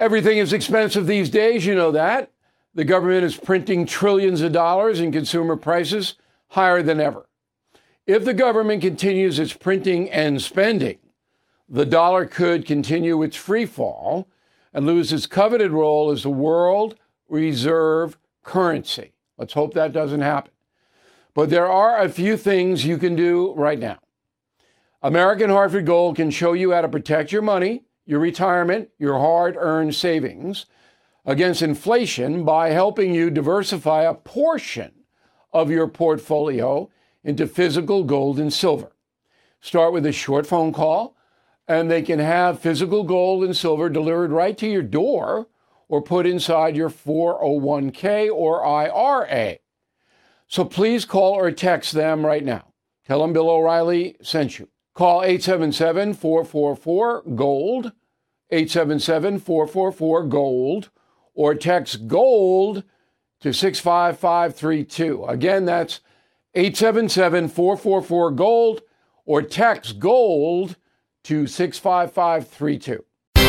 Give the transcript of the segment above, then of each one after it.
Everything is expensive these days, you know that. The government is printing trillions of dollars and consumer prices higher than ever. If the government continues its printing and spending, the dollar could continue its free fall and lose its coveted role as the world reserve currency. Let's hope that doesn't happen. But there are a few things you can do right now. American Hartford Gold can show you how to protect your money, your retirement, your hard-earned savings against inflation by helping you diversify a portion of your portfolio into physical gold and silver. Start with a short phone call, and they can have physical gold and silver delivered right to your door or put inside your 401k or IRA. So please call or text them right now. Tell them Bill O'Reilly sent you. Call 877-444-GOLD, 877-444-GOLD, or text GOLD to 65532. Again, that's 877-444-GOLD, or text GOLD to 65532.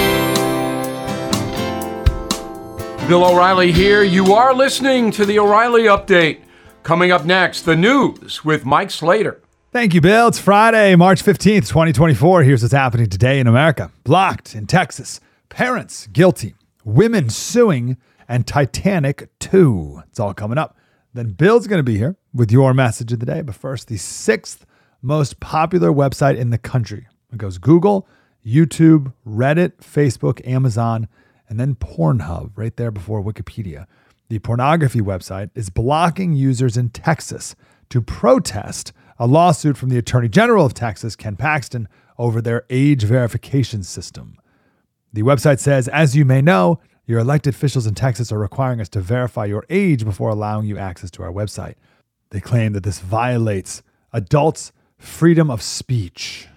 Bill O'Reilly here. You are listening to the O'Reilly Update. Coming up next, the news with Mike Slater. Thank you, Bill. It's Friday, March 15th, 2024. Here's what's happening today in America. Blocked in Texas. Parents guilty. Women suing. And Titanic 2. It's all coming up. Then Bill's going to be here with your message of the day. But first, the 6th most popular website in the country. It goes Google, YouTube, Reddit, Facebook, Amazon, and then Pornhub right there before Wikipedia. The pornography website is blocking users in Texas to protest a lawsuit from the Attorney General of Texas, Ken Paxton, over their age verification system. The website says, as you may know, your elected officials in Texas are requiring us to verify your age before allowing you access to our website. They claim that this violates adults' freedom of speech.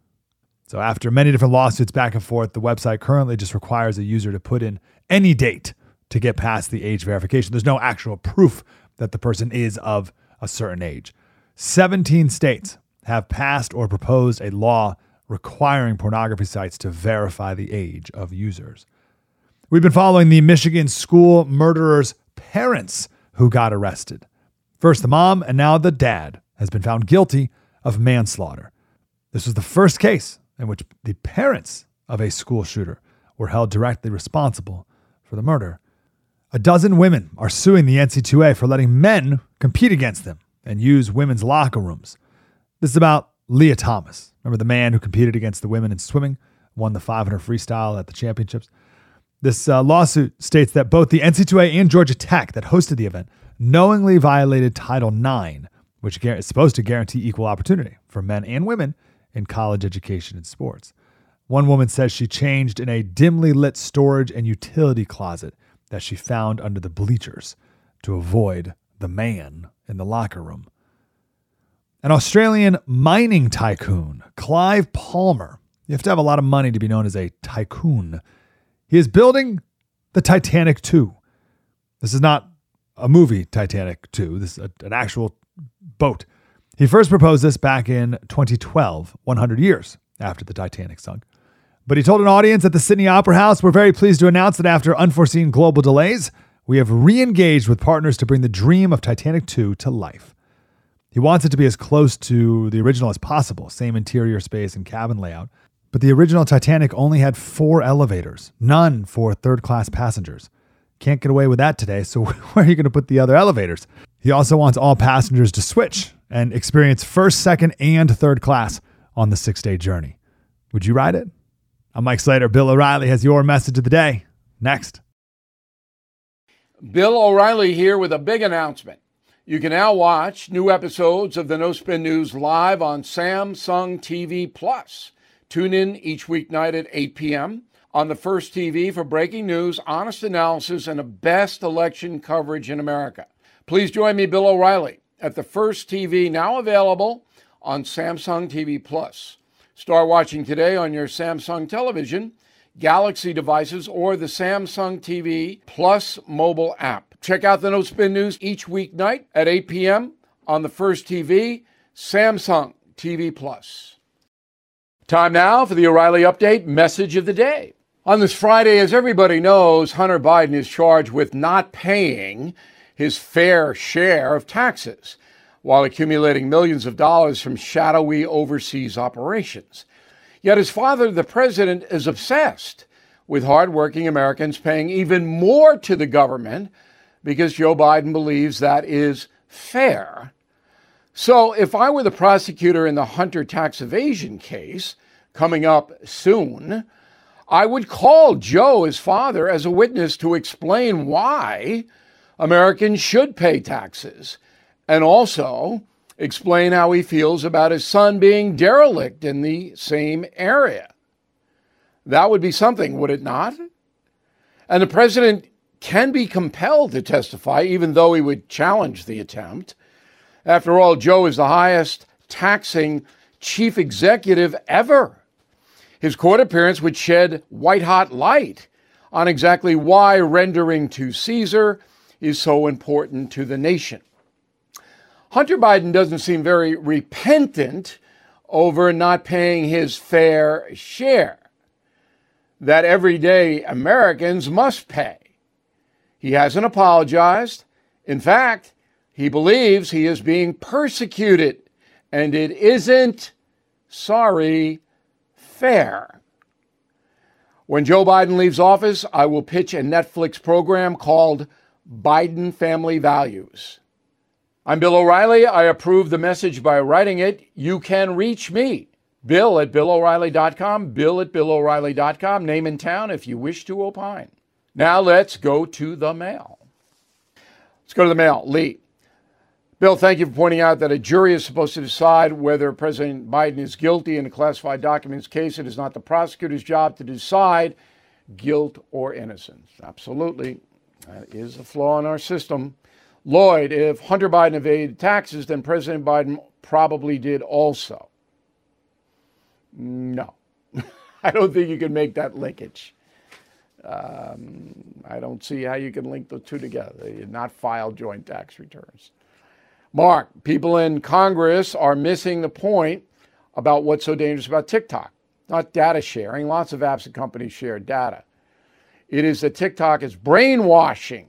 So after many different lawsuits back and forth, the website currently just requires a user to put in any date to get past the age verification. There's no actual proof that the person is of a certain age. 17 states have passed or proposed a law requiring pornography sites to verify the age of users. We've been following the Michigan school murderer's parents who got arrested. First the mom and now the dad has been found guilty of manslaughter. This was the first case in which the parents of a school shooter were held directly responsible for the murder. A dozen women are suing the NCAA for letting men compete against them and use women's locker rooms. This is about Leah Thomas. Remember the man who competed against the women in swimming, won the 500 freestyle at the championships? This lawsuit states that both the NCAA and Georgia Tech that hosted the event knowingly violated Title IX, which is supposed to guarantee equal opportunity for men and women in college education and sports. One woman says she changed in a dimly lit storage and utility closet that she found under the bleachers to avoid the man in the locker room. An Australian mining tycoon, Clive Palmer. You have to have a lot of money to be known as a tycoon. He is building the Titanic 2. This is not a movie, Titanic 2. This is an actual boat. He first proposed this back in 2012, 100 years after the Titanic sunk. But he told an audience at the Sydney Opera House, we're very pleased to announce that after unforeseen global delays, we have re-engaged with partners to bring the dream of Titanic 2 to life. He wants it to be as close to the original as possible, same interior space and cabin layout. But the original Titanic only had 4 elevators, none for third-class passengers. Can't get away with that today, so where are you going to put the other elevators? He also wants all passengers to switch and experience first, second, and third class on the 6-day journey. Would you ride it? I'm Mike Slater. Bill O'Reilly has your message of the day. Next. Bill O'Reilly here with a big announcement. You can now watch new episodes of the No Spin News live on Samsung TV Plus. Tune in each weeknight at 8 p.m. on the First TV for breaking news, honest analysis, and the best election coverage in America. Please join me, Bill O'Reilly, at the First TV, now available on Samsung TV Plus. Start watching today on your Samsung television, Galaxy devices, or the Samsung TV Plus mobile app. Check out the No Spin News each weeknight at 8 p.m. on the First TV, Samsung TV Plus. Time now for the O'Reilly Update message of the day. On this Friday, as everybody knows, Hunter Biden is charged with not paying his fair share of taxes while accumulating millions of dollars from shadowy overseas operations. Yet his father, the president, is obsessed with hardworking Americans paying even more to the government because Joe Biden believes that is fair. So if I were the prosecutor in the Hunter tax evasion case coming up soon, I would call Joe, his father, as a witness to explain why Americans should pay taxes, and also explain how he feels about his son being derelict in the same area. That would be something, would it not? And the president can be compelled to testify, even though he would challenge the attempt. After all, Joe is the highest taxing chief executive ever. His court appearance would shed white-hot light on exactly why rendering to Caesar is so important to the nation. Hunter Biden doesn't seem very repentant over not paying his fair share that everyday Americans must pay. He hasn't apologized. In fact, he believes he is being persecuted, and it isn't, sorry, fair. When Joe Biden leaves office, I will pitch a Netflix program called Biden Family Values. I'm Bill O'Reilly. I approve the message by writing it. You can reach me, Bill at BillO'Reilly.com, Bill at BillO'Reilly.com, name and town if you wish to opine. Now let's go to the mail. Let's go to the mail. Lee. Bill, thank you for pointing out that a jury is supposed to decide whether President Biden is guilty in a classified documents case. It is not the prosecutor's job to decide guilt or innocence. Absolutely. That is a flaw in our system. Lloyd, if Hunter Biden evaded taxes, then President Biden probably did also. No. I don't think you can make that linkage. I don't see how you can link the two together. They did not file joint tax returns. Mark, people in Congress are missing the point about what's so dangerous about TikTok. Not data sharing. Lots of apps and companies share data. It is that TikTok is brainwashing.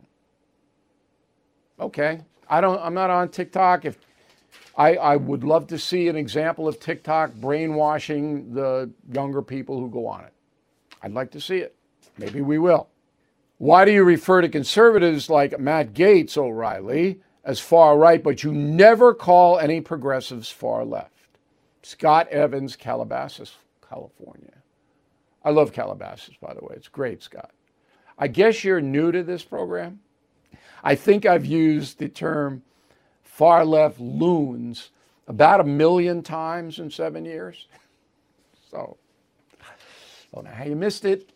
Okay, I'm not on TikTok. If I would love to see an example of TikTok brainwashing the younger people who go on it. I'd like to see it. Maybe we will. Why do you refer to conservatives like Matt Gaetz, O'Reilly, as far right, but you never call any progressives far left? Scott Evans, Calabasas, California. I love Calabasas, by the way. It's great, Scott. I guess you're new to this program. I think I've used the term far left loons about 1 million times in 7 years. So, I don't know how you missed it.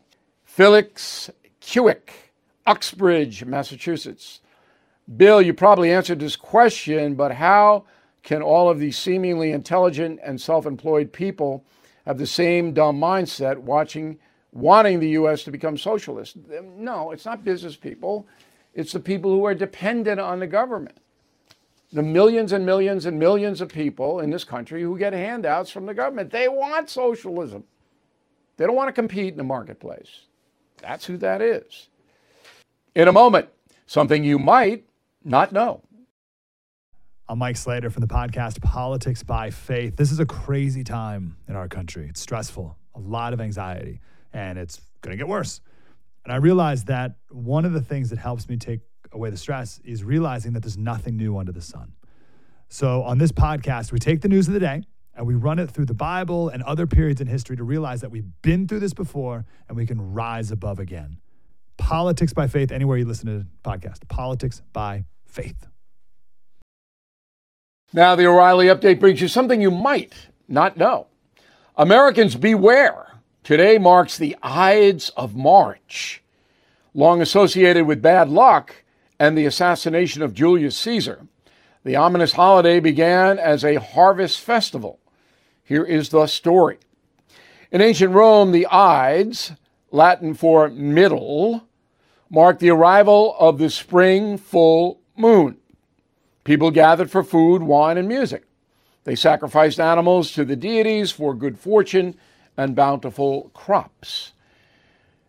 Felix Kewick, Uxbridge, Massachusetts. Bill, you probably answered this question, but how can all of these seemingly intelligent and self-employed people have the same dumb mindset wanting the U.S. to become socialist? No, it's not business people. It's the people who are dependent on the government. The millions and millions and millions of people in this country who get handouts from the government. They want socialism. They don't want to compete in the marketplace. That's who that is. In a moment, something you might not know. I'm Mike Slater from the podcast Politics by Faith. This is a crazy time in our country. It's stressful, a lot of anxiety, and it's going to get worse. And I realized that one of the things that helps me take away the stress is realizing that there's nothing new under the sun. So on this podcast, we take the news of the day and we run it through the Bible and other periods in history to realize that we've been through this before and we can rise above again. Politics by Faith, anywhere you listen to the podcast. Politics by Faith. Now, the O'Reilly Update brings you something you might not know. Americans, beware. Today marks the Ides of March, long associated with bad luck and the assassination of Julius Caesar. The ominous holiday began as a harvest festival. Here is the story. In ancient Rome, the Ides, Latin for middle, marked the arrival of the spring full moon. People gathered for food, wine, and music. They sacrificed animals to the deities for good fortune and bountiful crops.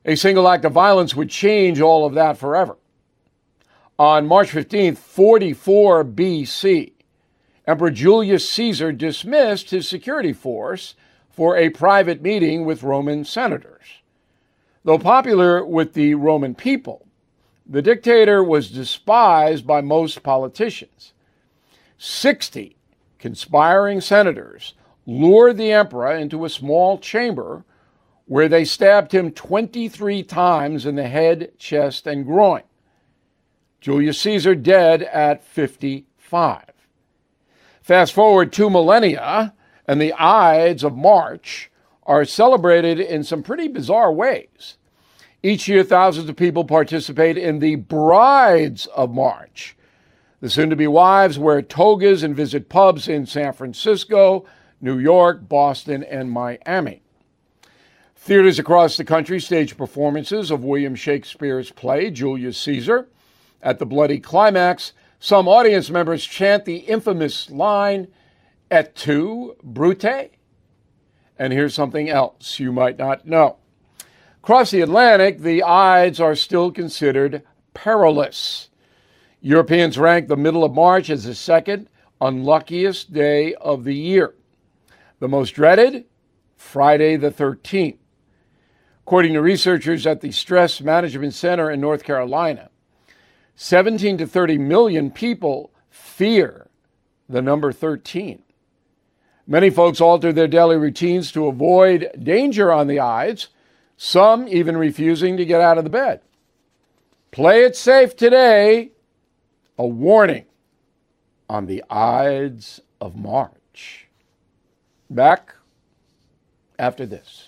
A single act of violence would change all of that forever. On March 15th, 44 BC, Emperor Julius Caesar dismissed his security force for a private meeting with Roman senators. Though popular with the Roman people, the dictator was despised by most politicians. 60 conspiring senators lured the emperor into a small chamber where they stabbed him 23 times in the head, chest, and groin. Julius Caesar dead at 55. Fast forward 2 millennia, and the Ides of March are celebrated in some pretty bizarre ways. Each year, thousands of people participate in the Brides of March. The soon-to-be wives wear togas and visit pubs in San Francisco, New York, Boston, and Miami. Theaters across the country stage performances of William Shakespeare's play, Julius Caesar. At the bloody climax, some audience members chant the infamous line, "Et tu, Brute?" And here's something else you might not know. Across the Atlantic, the Ides are still considered perilous. Europeans rank the middle of March as the second unluckiest day of the year. The most dreaded, Friday the 13th. According to researchers at the Stress Management Center in North Carolina, 17 to 30 million people fear the number 13. Many folks alter their daily routines to avoid danger on the Ides, some even refusing to get out of the bed. Play it safe today. A warning on the Ides of March. Back after this.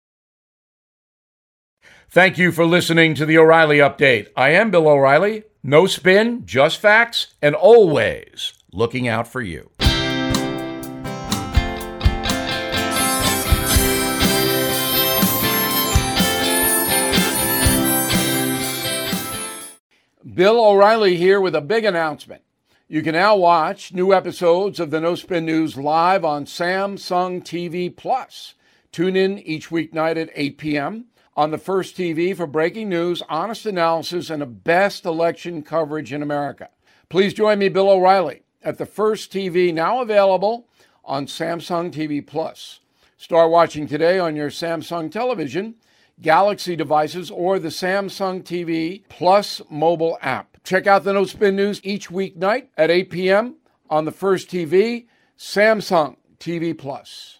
Thank you for listening to the O'Reilly Update. I am Bill O'Reilly. No spin, just facts, and always looking out for you. Bill O'Reilly here with a big announcement. You can now watch new episodes of the No Spin News live on Samsung TV Plus. Tune in each weeknight at 8 p.m. on the First TV for breaking news, honest analysis, and the best election coverage in America. Please join me, Bill O'Reilly, at the First TV, now available on Samsung TV Plus. Start watching today on your Samsung television, Galaxy devices, or the Samsung TV Plus mobile app. Check out the No Spin News each weeknight at 8 p.m. on the First TV, Samsung TV Plus.